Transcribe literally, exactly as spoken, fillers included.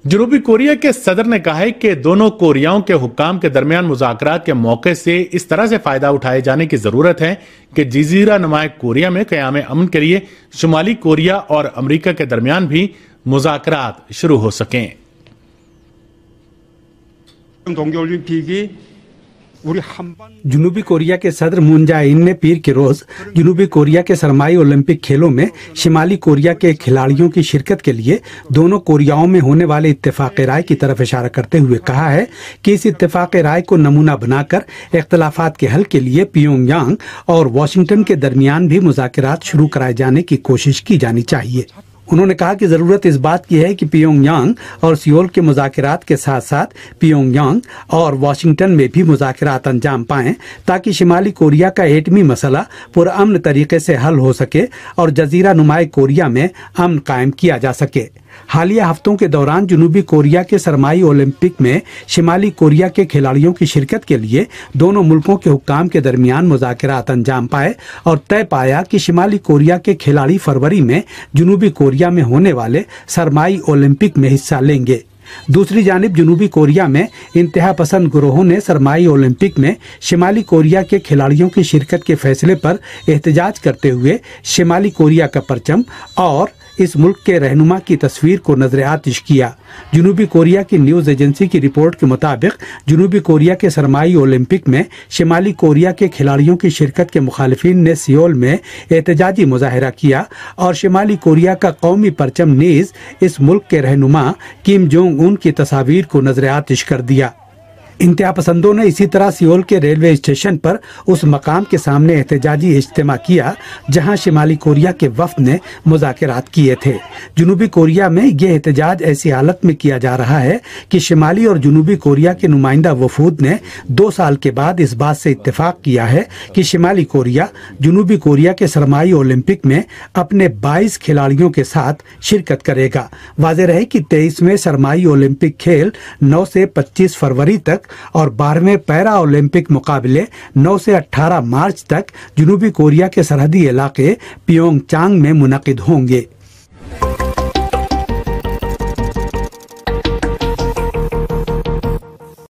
جنوبی کوریا کے صدر نے کہا ہے کہ دونوں کوریاؤں کے حکام کے درمیان مذاکرات کے موقع سے اس طرح سے فائدہ اٹھائے جانے کی ضرورت ہے کہ جزیرہ نما کوریا میں قیام امن کے لیے شمالی کوریا اور امریکہ کے درمیان بھی مذاکرات شروع ہو سکیں۔ جنوبی کوریا کے صدر مون جے ان نے پیر کے روز جنوبی کوریا کے سرمائی اولمپک کھیلوں میں شمالی کوریا کے کھلاڑیوں کی شرکت کے لیے دونوں کوریاؤں میں ہونے والے اتفاق رائے کی طرف اشارہ کرتے ہوئے کہا ہے کہ اس اتفاق رائے کو نمونہ بنا کر اختلافات کے حل کے لیے پیونگ یانگ اور واشنگٹن کے درمیان بھی مذاکرات شروع کرائے جانے کی کوشش کی جانی چاہیے۔ انہوں نے کہا کہ ضرورت اس بات کی ہے کہ پیونگ یانگ اور سیول کے مذاکرات کے ساتھ ساتھ پیونگ یانگ اور واشنگٹن میں بھی مذاکرات انجام پائیں تاکہ شمالی کوریا کا ایٹمی مسئلہ پرامن طریقے سے حل ہو سکے اور جزیرہ نما کوریا میں امن قائم کیا جا سکے۔ حالیہ ہفتوں کے دوران جنوبی کوریا کے سرمائی اولمپک میں شمالی کوریا کے کھلاڑیوں کی شرکت کے لیے دونوں ملکوں کے حکام کے درمیان مذاکرات انجام پائے اور طے پایا کہ شمالی کوریا کے کھلاڑی فروری میں جنوبی کوریا میں ہونے والے سرمائی اولمپک میں حصہ لیں گے۔ دوسری جانب جنوبی کوریا میں انتہا پسند گروہوں نے سرمائی اولمپک میں شمالی کوریا کے کھلاڑیوں کی شرکت کے فیصلے پر احتجاج کرتے ہوئے شمالی کوریا کا پرچم اور اس ملک کے رہنما کی تصویر کو نظر آتش کیا۔ جنوبی کوریا کی نیوز ایجنسی کی رپورٹ کے مطابق جنوبی کوریا کے سرمائی اولمپک میں شمالی کوریا کے کھلاڑیوں کی شرکت کے مخالفین نے سیول میں احتجاجی مظاہرہ کیا اور شمالی کوریا کا قومی پرچم نیز اس ملک کے رہنما کیم جونگ ان کی تصاویر کو نظر آتش کر دیا۔ انتہا پسندوں نے اسی طرح سیول کے ریلوے اسٹیشن پر اس مقام کے سامنے احتجاجی اجتماع کیا جہاں شمالی کوریا کے وفد نے مذاکرات کیے تھے۔ جنوبی کوریا میں یہ احتجاج ایسی حالت میں کیا جا رہا ہے کہ شمالی اور جنوبی کوریا کے نمائندہ وفود نے دو سال کے بعد اس بات سے اتفاق کیا ہے کہ شمالی کوریا جنوبی کوریا کے سرمائی اولمپک میں اپنے بائیس کھلاڑیوں کے ساتھ شرکت کرے گا۔ واضح رہے کہ تیئیسویں سرمائی اولمپک کھیل نو سے پچیس فروری تک اور بارہویں پیرا اولمپک مقابلے نو سے اٹھارہ مارچ تک جنوبی کوریا کے سرحدی علاقے پیونگ چانگ میں منعقد ہوں گے۔